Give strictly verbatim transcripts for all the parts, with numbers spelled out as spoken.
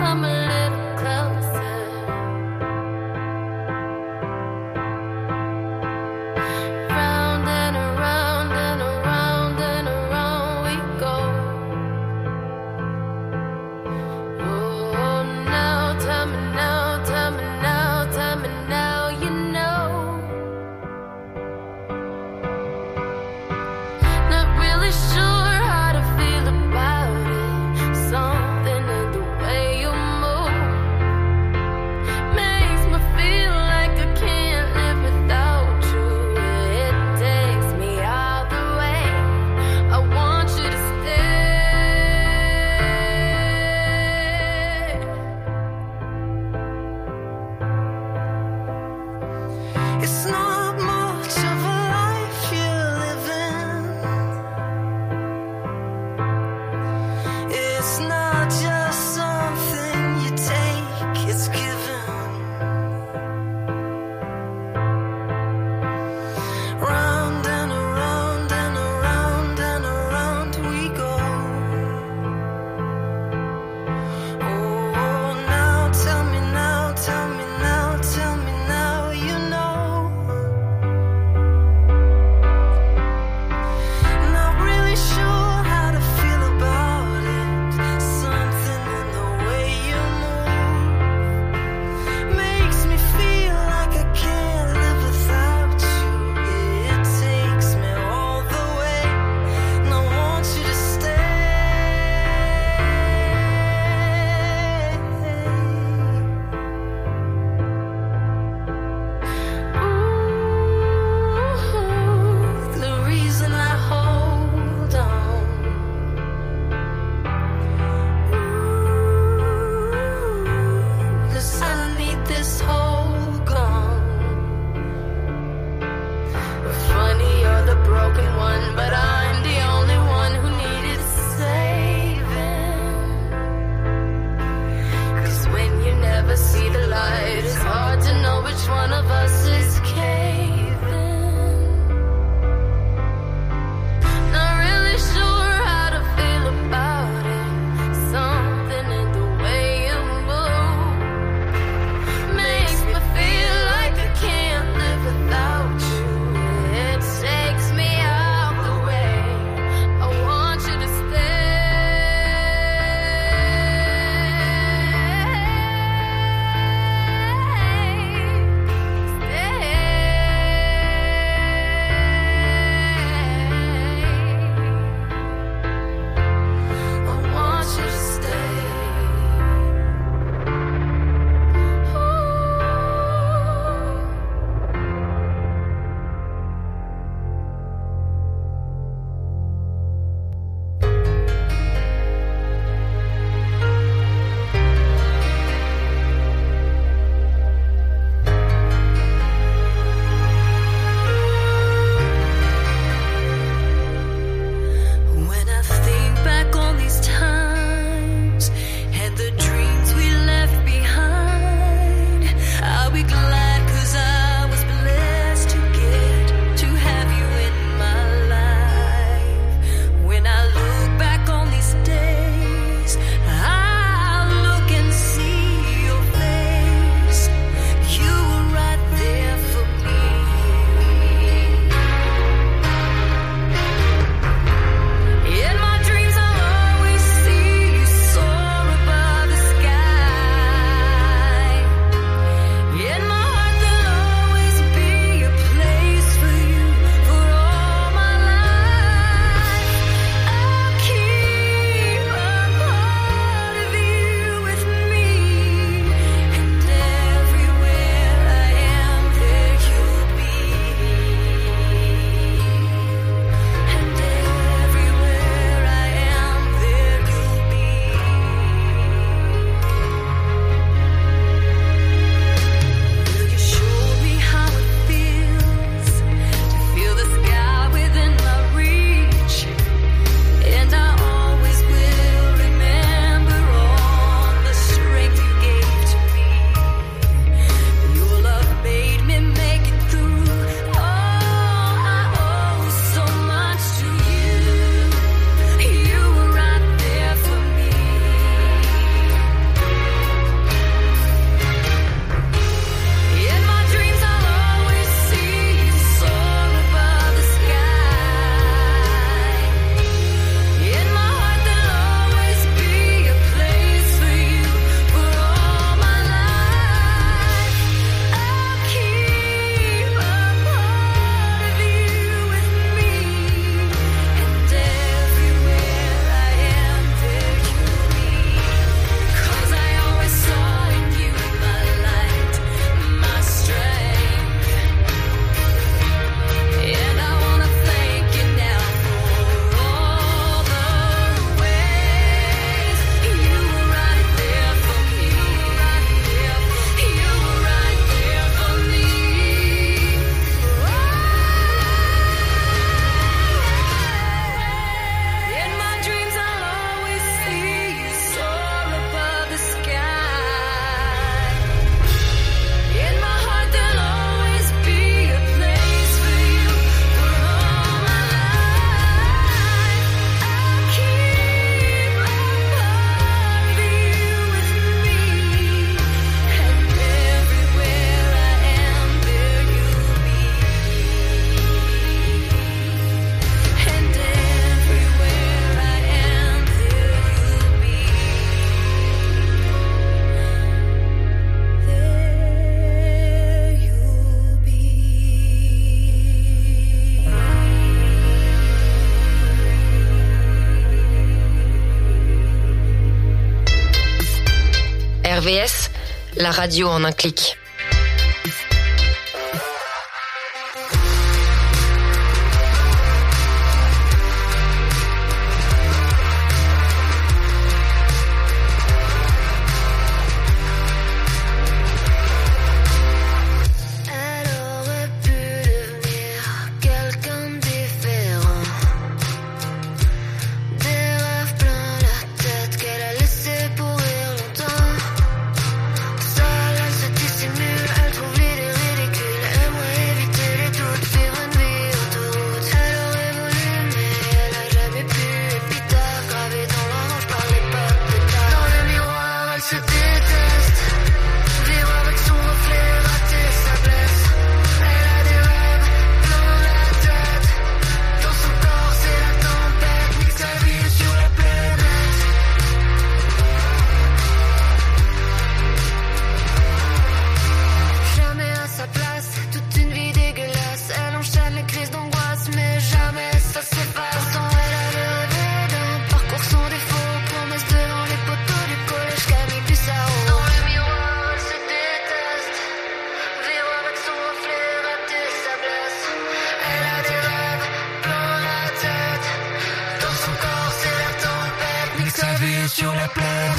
Stay. V S, la radio en un clic. Sur la planète.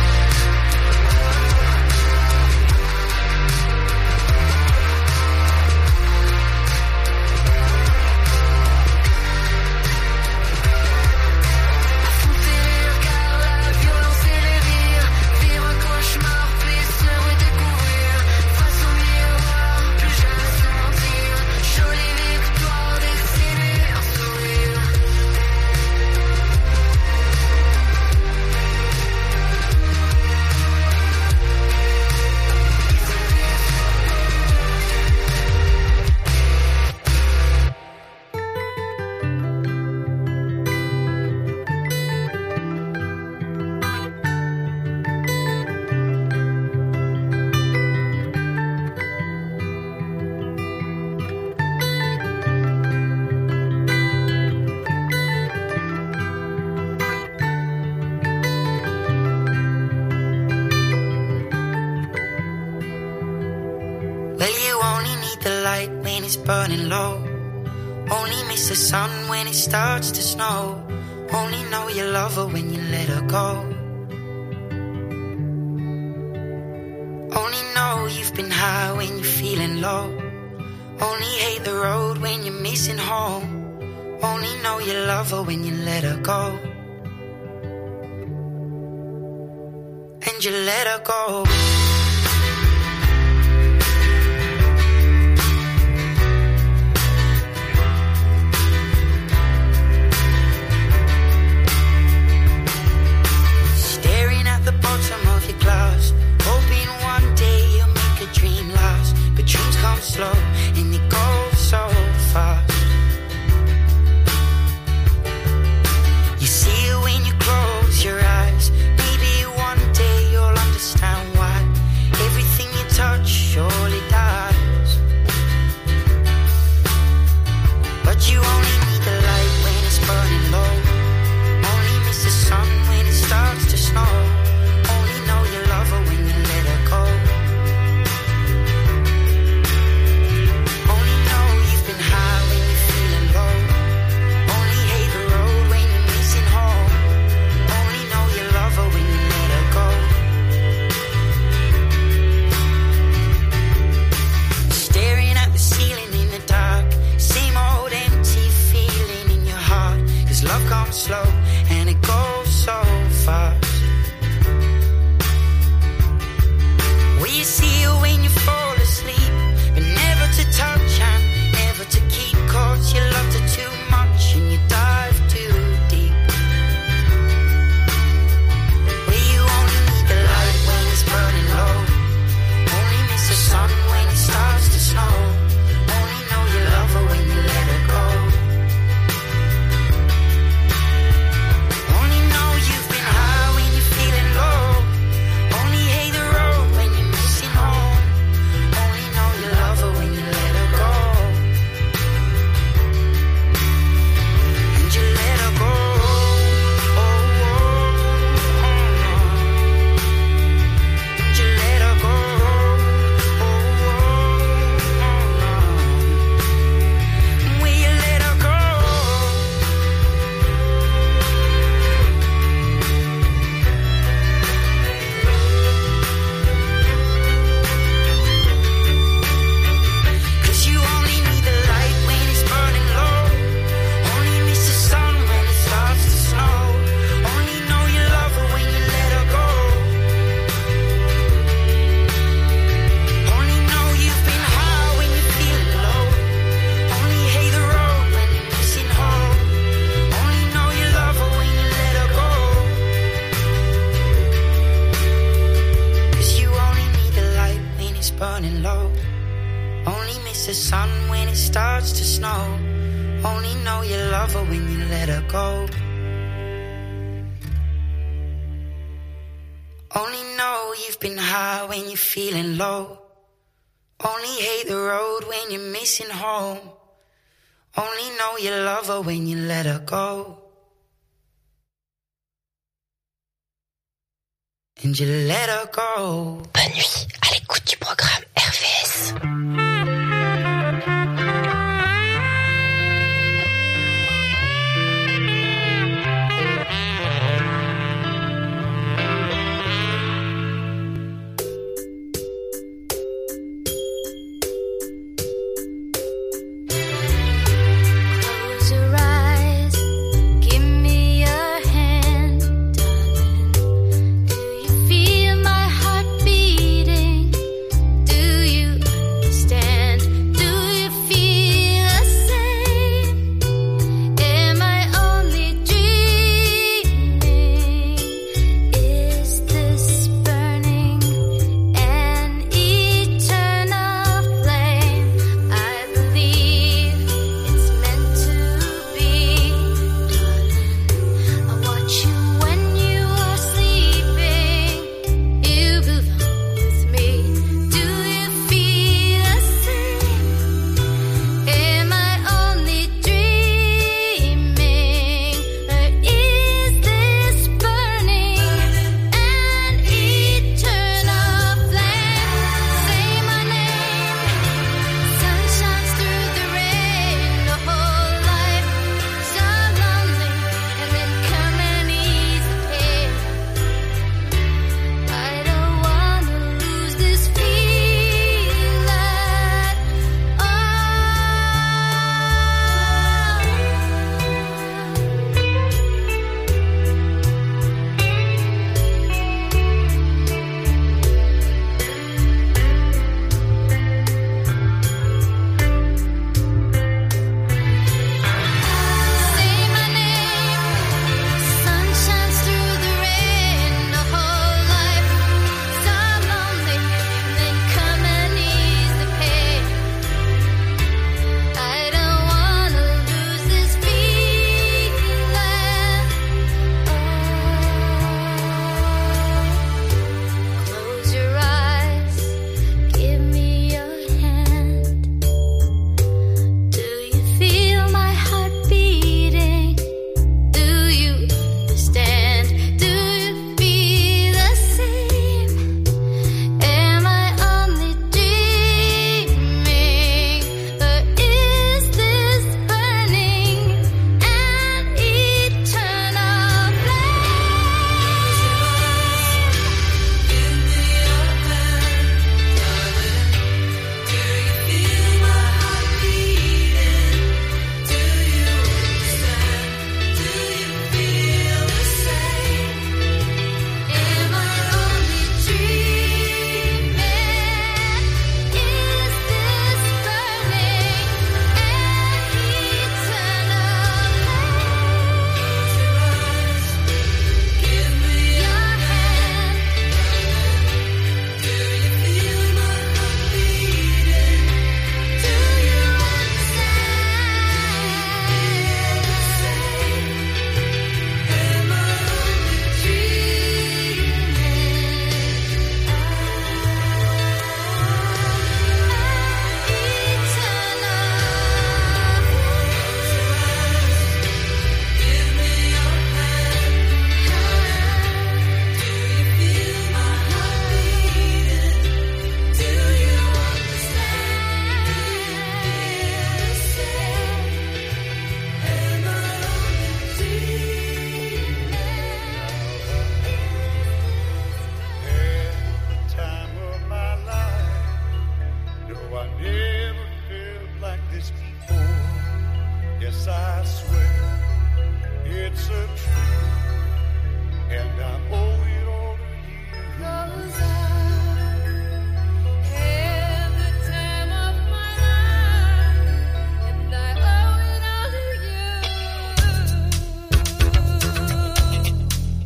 Burning low, only miss the sun when it starts to snow. Only know you love her when you let her go. Only know you've been high when you're feeling low. Only hate the road when you're missing home. Only know you love her when you let her go. And you let her go. Bottom of your glass, hoping one day you'll make a dream last. But dreams come slow and they go so fast. You see it when you close your eyes. Maybe one day you'll understand why burning low. Only miss the sun when it starts to snow. Only know you love her when you let her go. Only know you've been high when you're feeling low. Only hate the road when you're missing home. Only know you love her when you let her go. And you let her go. Bonne nuit, à l'écoute du programme R V S.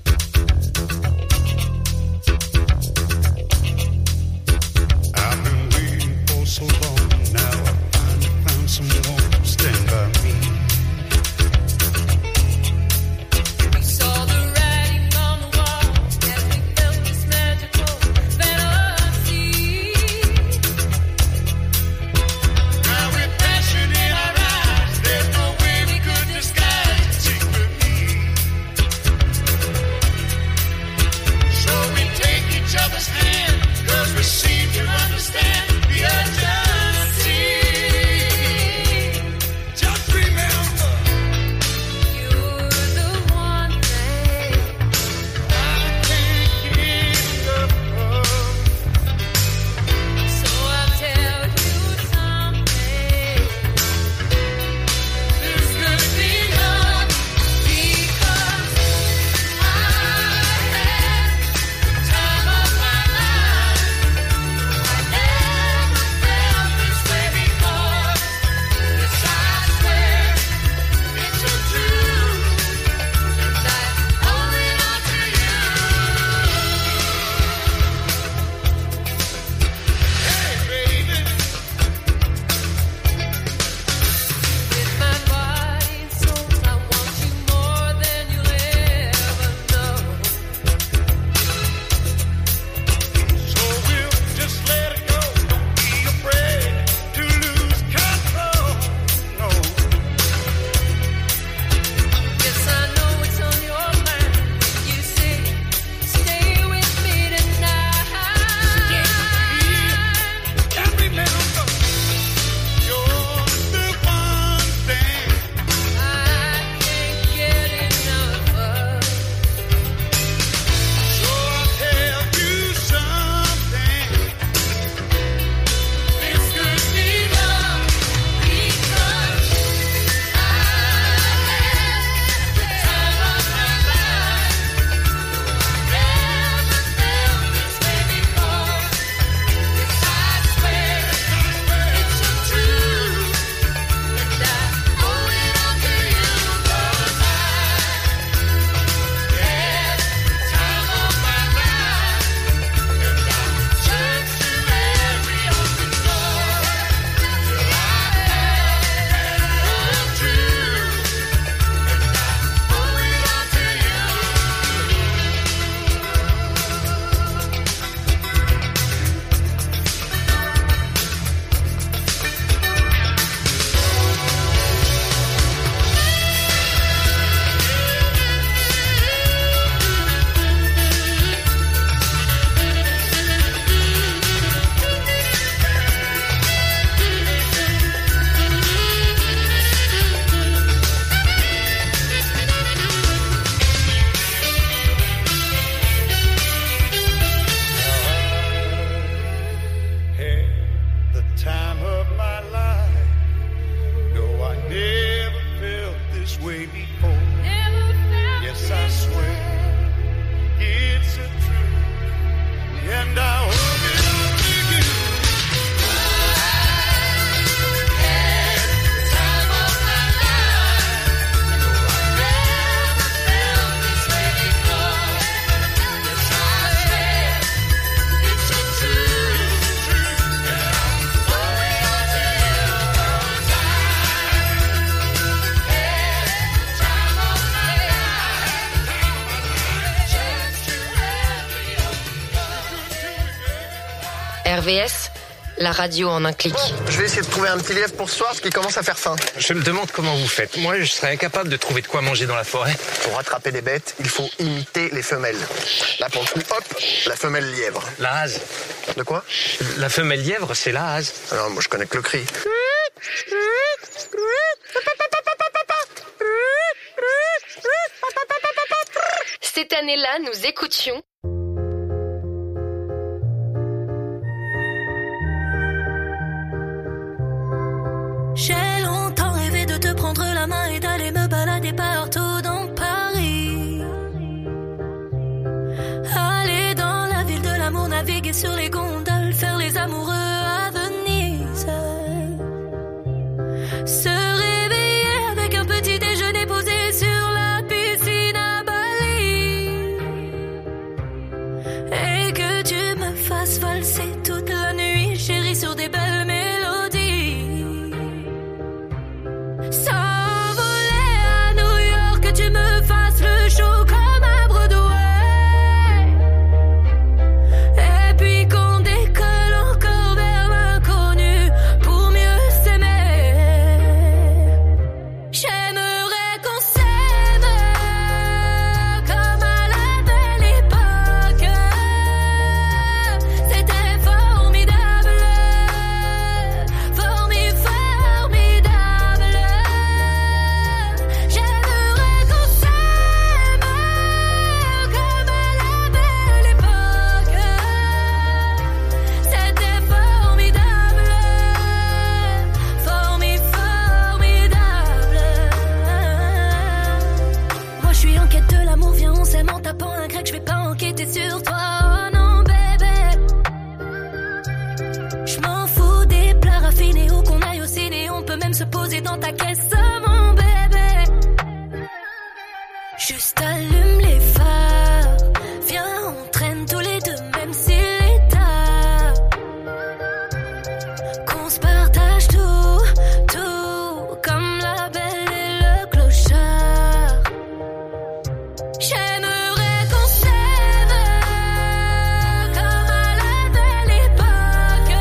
I've been R V S, la radio en un clic. Je vais essayer de trouver un petit lièvre pour ce soir parce qu'il commence à faire faim. Je me demande comment vous faites. Moi, je serais incapable de trouver de quoi manger dans la forêt. Pour rattraper des bêtes, il faut imiter les femelles. Là, pour le coup, hop, la femelle lièvre. La hase. De quoi? La femelle lièvre, c'est la hase. Alors, moi, je connais que le cri. Cette année-là, nous écoutions J'ai longtemps rêvé de te prendre la main et d'aller me balader partout dans Paris. Aller dans la ville de l'amour, naviguer sur les gondoles, faire les amoureux à Venise. Se réveiller avec un petit déjeuner posé sur la piscine à Bali. Et que tu me fasses valser toute la nuit, chérie, sur des belles mélodies. S'envoler à New York, que tu me fasses le show comme à Broadway. Et puis qu'on décolle encore vers l'inconnu pour mieux s'aimer. J'aimerais qu'on s'aime comme à la belle époque. C'était formidable, formi formidable. J'aimerais qu'on s'aime comme à la belle époque. C'était formidable, formi formidable. Moi je suis en quête de l'amour, viens on s'aime en tapant un grec, je vais pas enquêter sur toi, oh non bébé. Je m'en fous des plats raffinés ou qu'on aille au ciné, on peut même se poser dans ta caisse, mon bébé. Juste allume les phares, viens on traîne tous les deux même s'il est tard. Qu'on se partage tout, tout, comme la belle et le clochard. J'aimerais qu'on s'aime comme à la belle époque.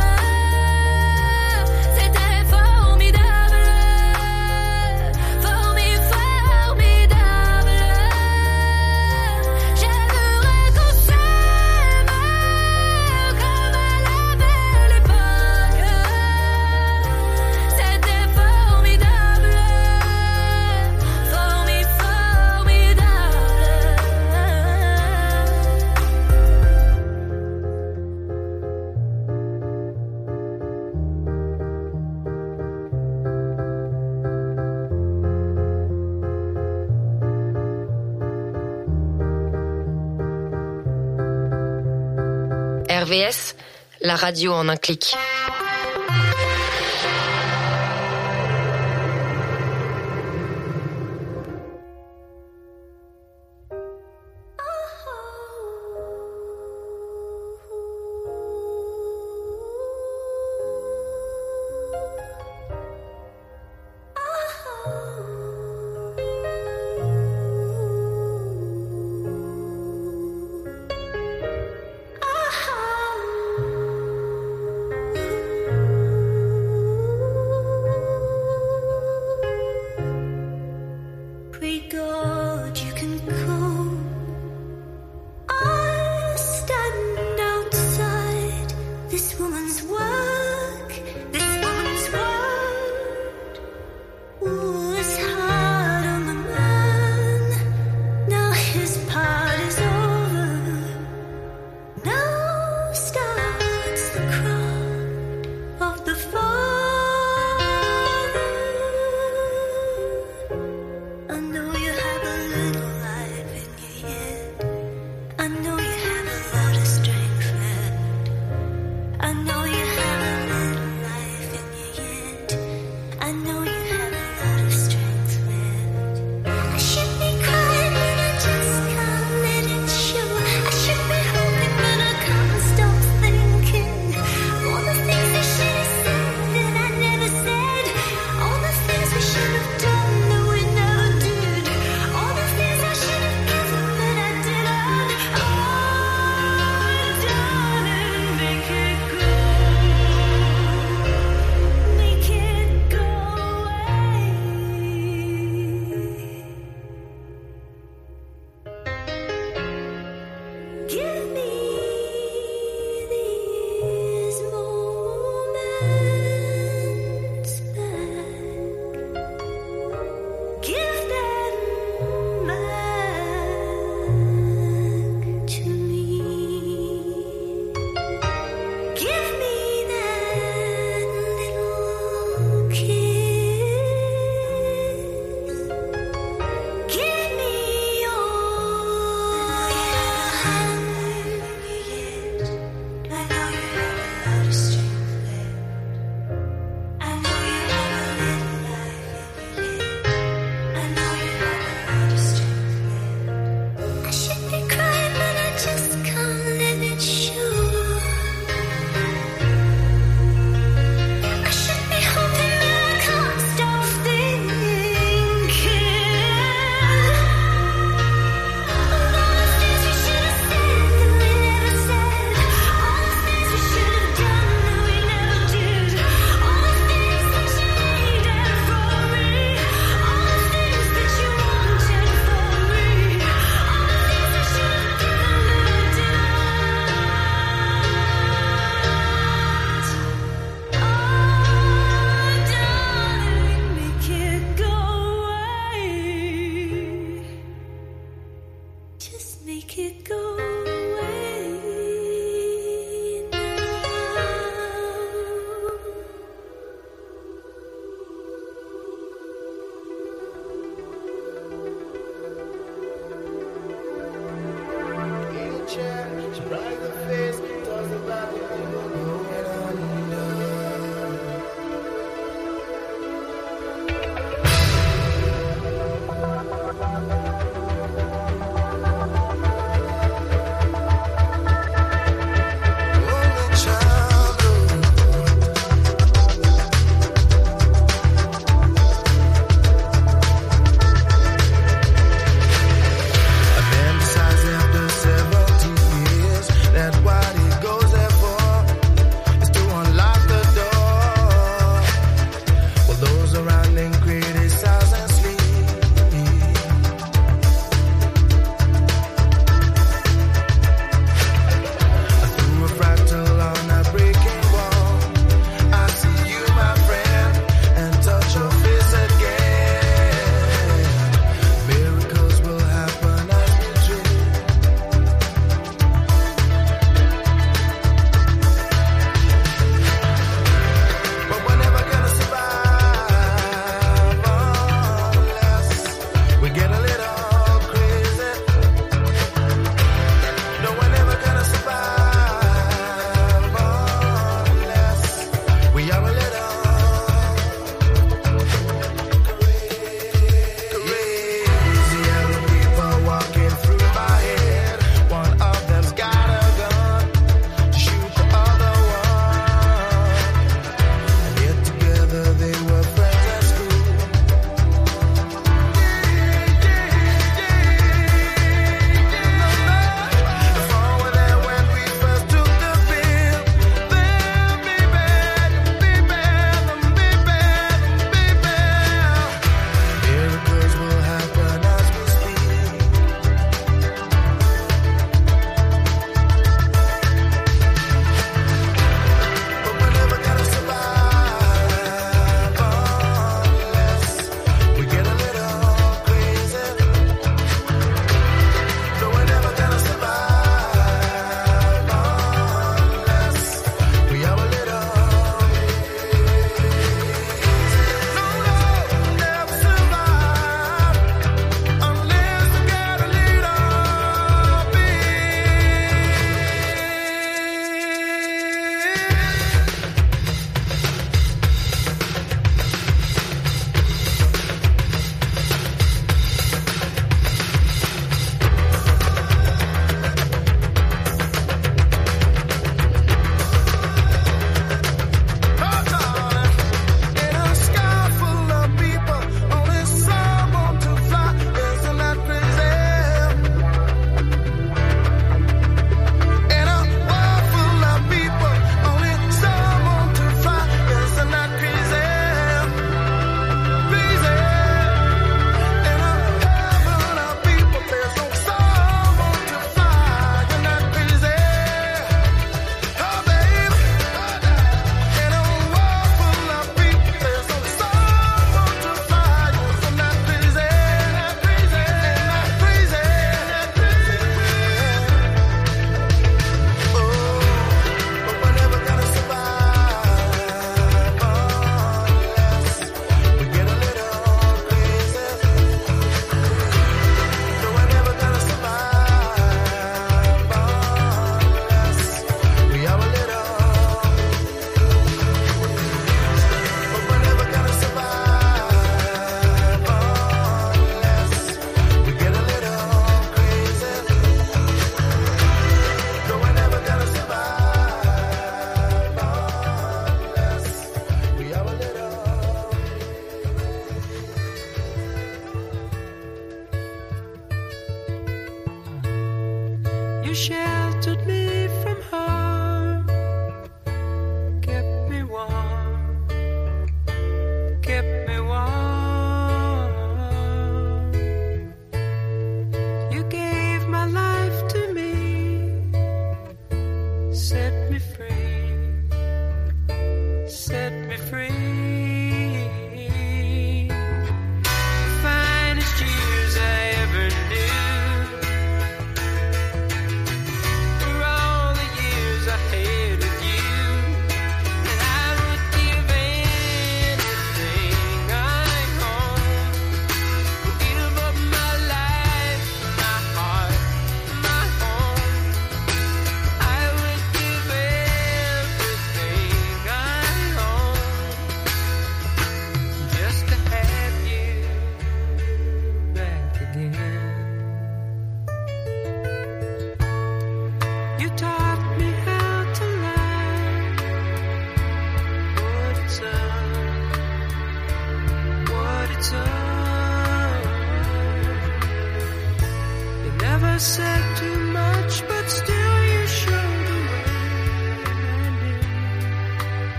C'était formidable, formi formidable. J'aimerais qu'on s'aime comme à la belle époque. C'était formidable, formi formidable. R V S, la radio en un clic. Pray God you can come. I stand outside this woman's work, this woman's word was hard on the man. Now his part is over. Now starts the crowd of the father. I know you have a little life in your head. I know you have a lot of strength left. I know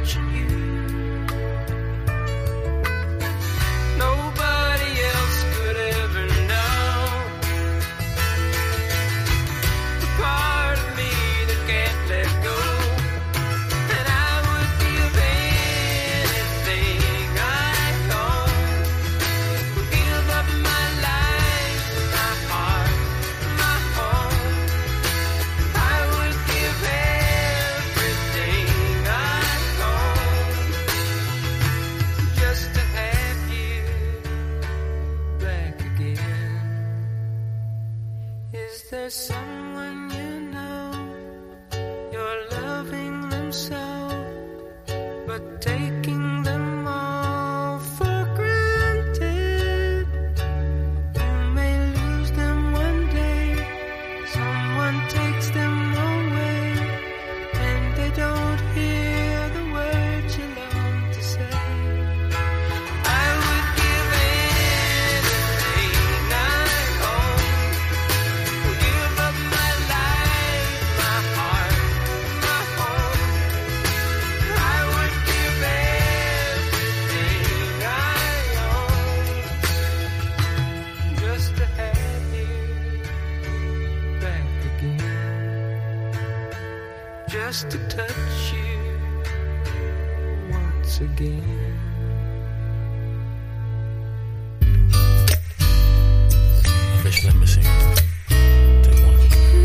watching you. Nobody else could ever know the part of me that can't let go. And I would give anything I own, give up my life, my heart, my home. I would give everything I own just to have you back again. Is there someone you know, you're loving them so, but taking them all for granted? You may lose them one day, someone takes them away, and they don't hear the words you long to say. I would give anything I own, give up my life, my heart, my home. I would give everything I own just to have you back again, just to touch you once again. Fish, let me see. Take one.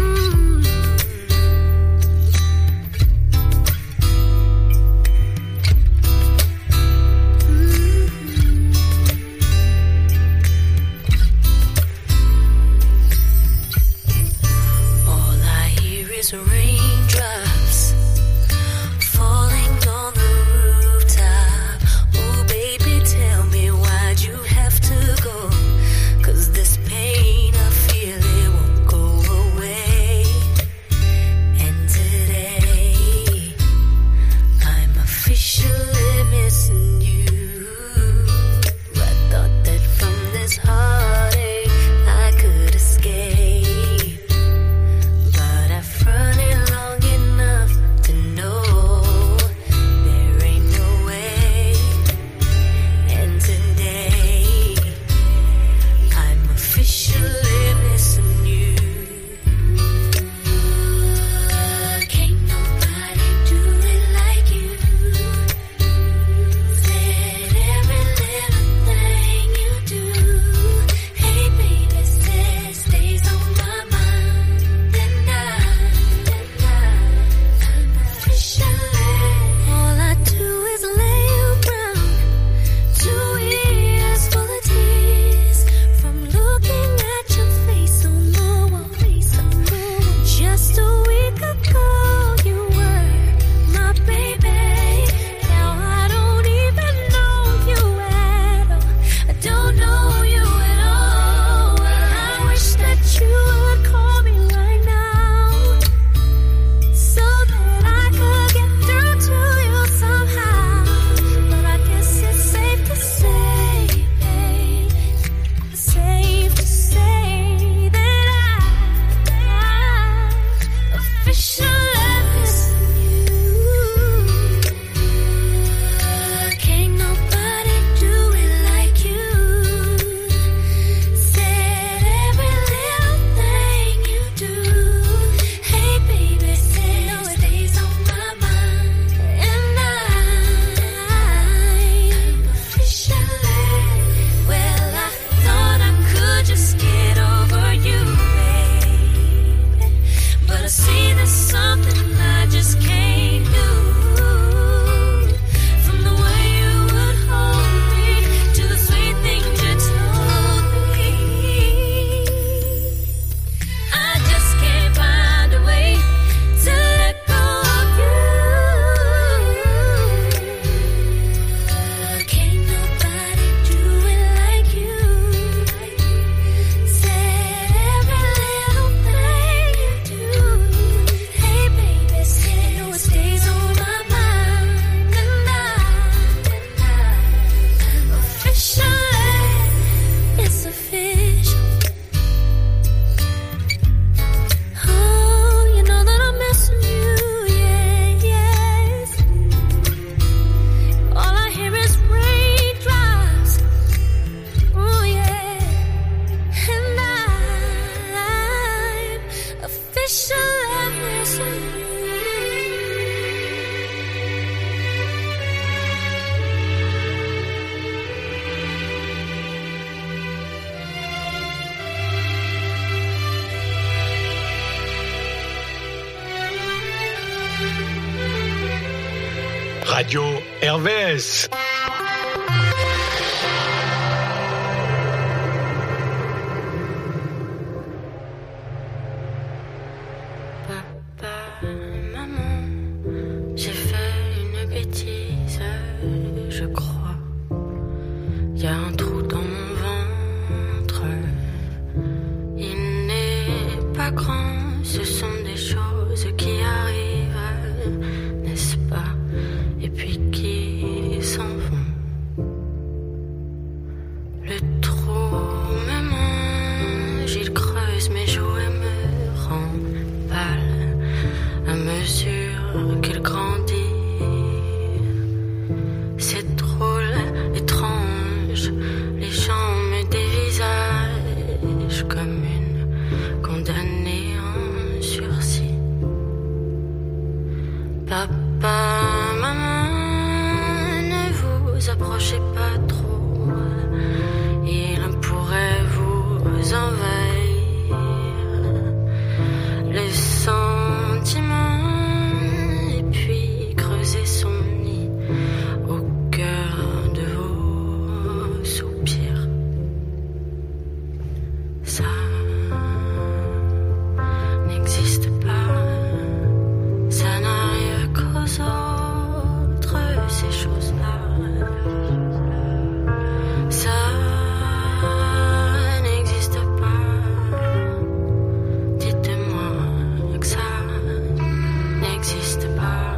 All I hear is raindrops falling on the rooftop. Oh baby, tell me why'd you have to go? 'Cause this pain I feel it Radio R V S. Papa, maman, j'ai fait une bêtise, je crois. Y a un trou dans mon ventre. Il n'est pas grand, ce sont des choses qui arrivent, n'est-ce pas? Et puis qui s'en vont. Le trou me mange, il creuse mes joues et me rend pâle à mesure qu'il grandit. C'est drôle, étrange, les gens me dévisagent comme une condamnée en sursis. Papa, maman, ne vous approchez pas trop, il pourrait vous envahir. Le sentiment et puis creuser son nid au cœur de vos soupirs. Ça n'existe pas, ça n'arrive qu'aux autres, ces choses-là. Ça n'existe pas, dites-moi que ça n'existe pas.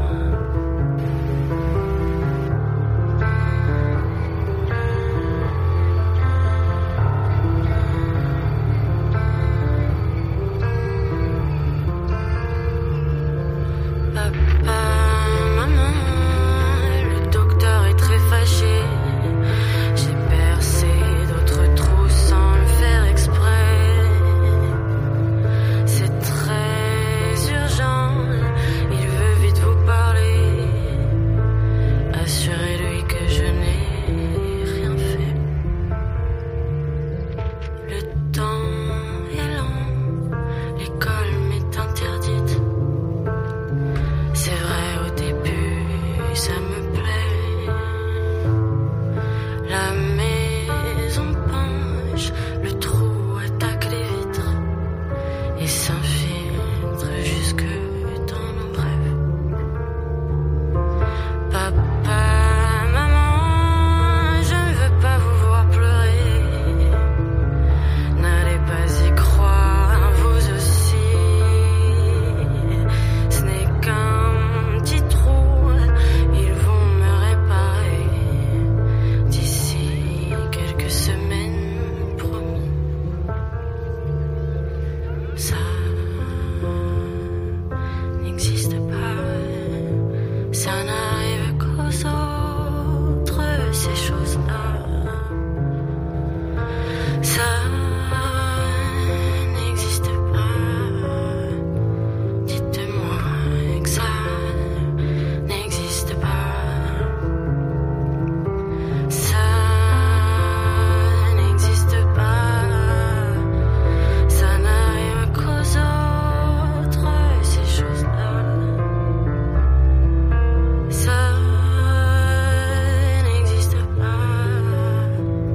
Papa, maman, le docteur est très fâché. J'ai percé d'autres trous sans le faire exprès. C'est très urgent, il veut vite vous parler. Assurez-lui que je n'ai rien fait. Le temps est lent, l'école m'est interdite. C'est vrai, au début, ça me plaît. La maison penche, le trou attaque les vitres et s'infiltre jusque dans nos rêves. Papa, maman, je ne veux pas vous voir pleurer. N'allez pas y croire, vous aussi. Ce n'est qu'un petit trou, ils vont me réparer d'ici quelques semaines, promis. Ça n'existe pas, ça n'arrive qu'aux autres, ces choses-là. Ça n'existe pas, dites-moi que ça n'existe pas. Ça n'existe pas, ça n'arrive qu'aux autres, ces choses-là. Ça n'existe pas,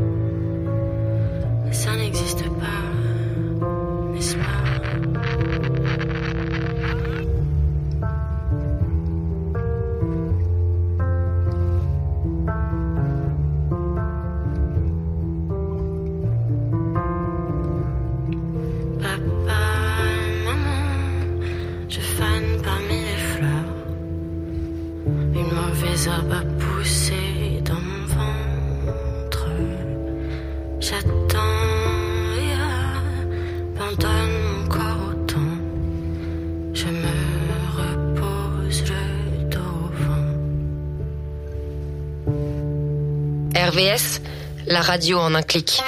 ça n'existe pas, n'est-ce pas? Papa, maman, je fane parmi les fleurs. Une mauvaise herbe a poussé dans mon ventre. J'attends et abandonne mon corps au temps. Je me repose le dos au vent. R V S, la radio en un clic.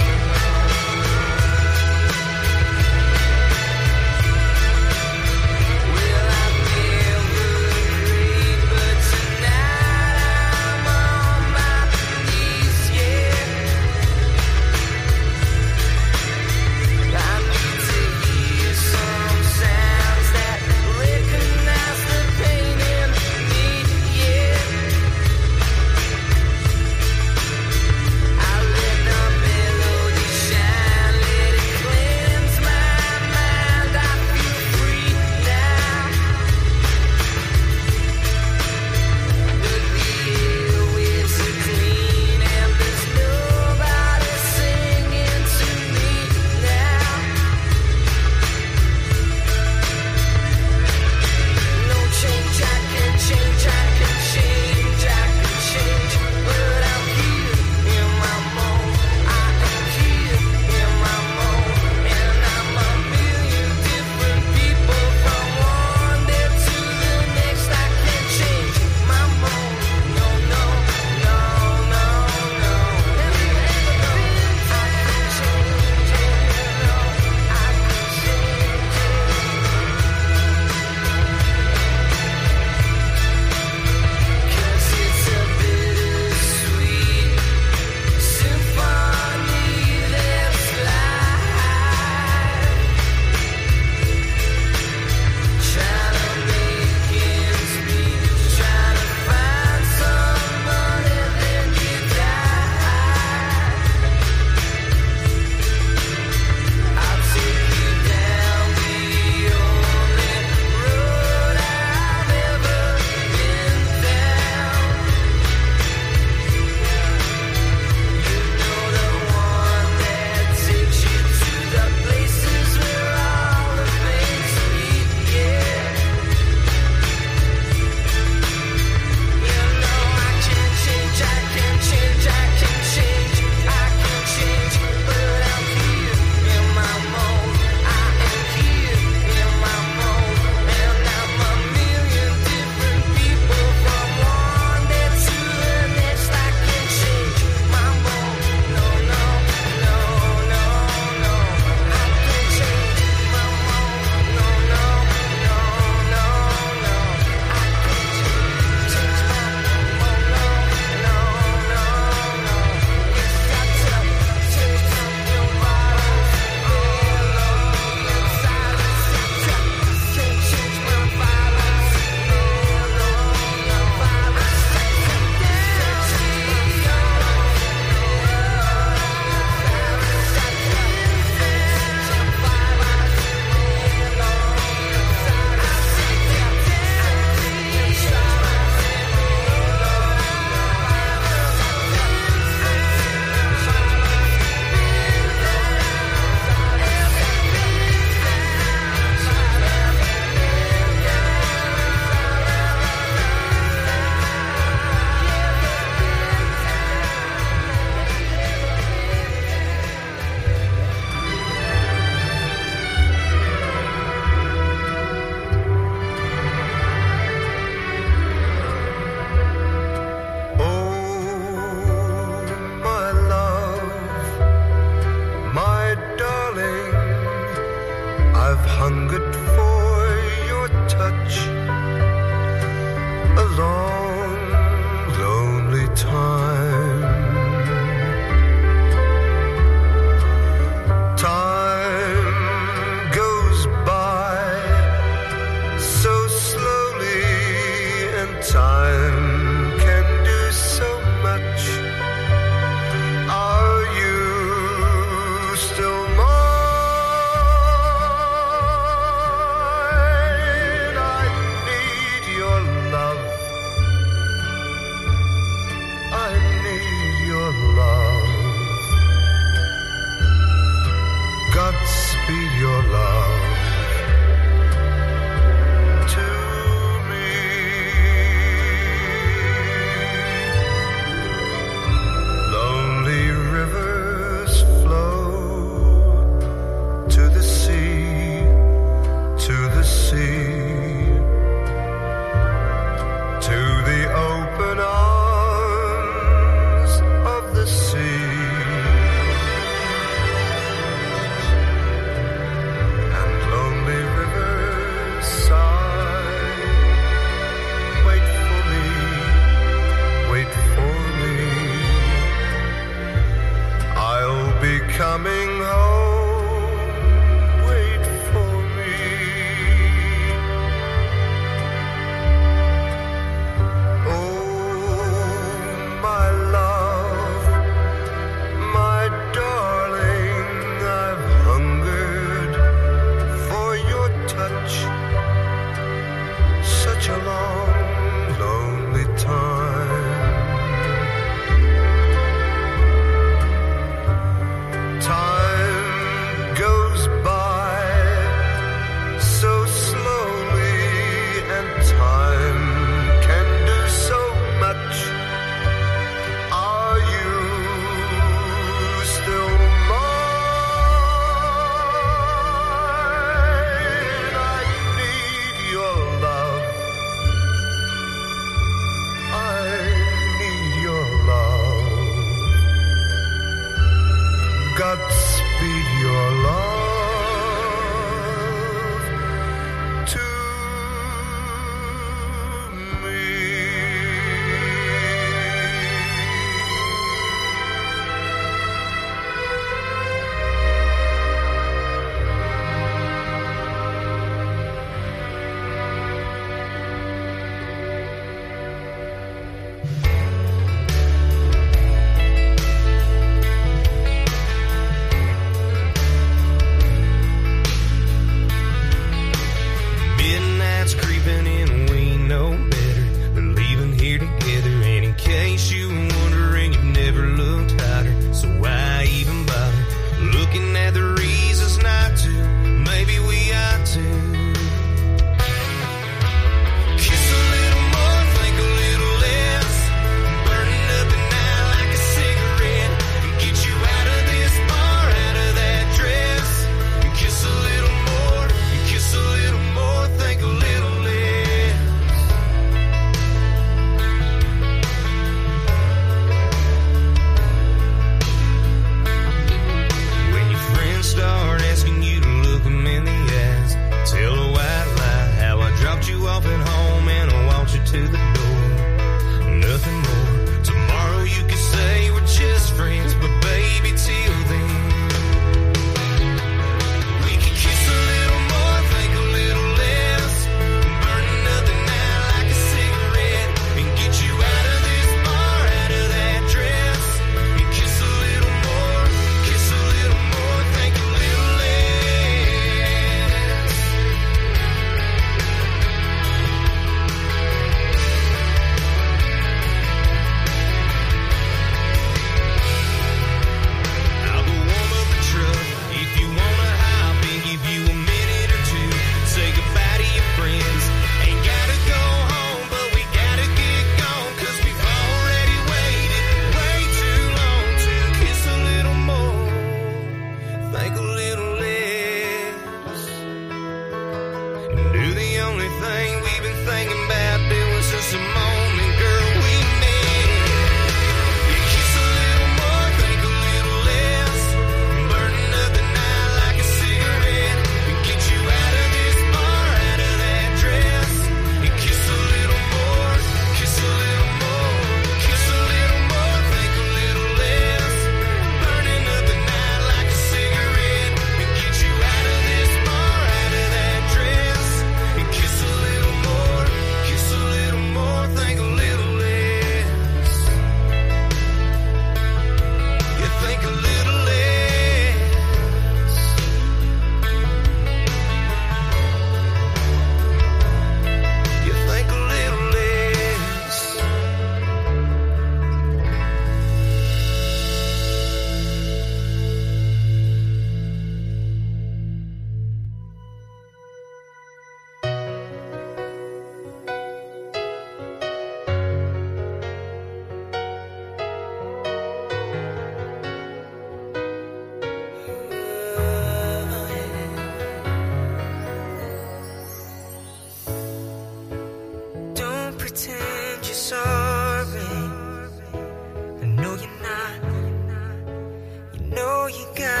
all you got.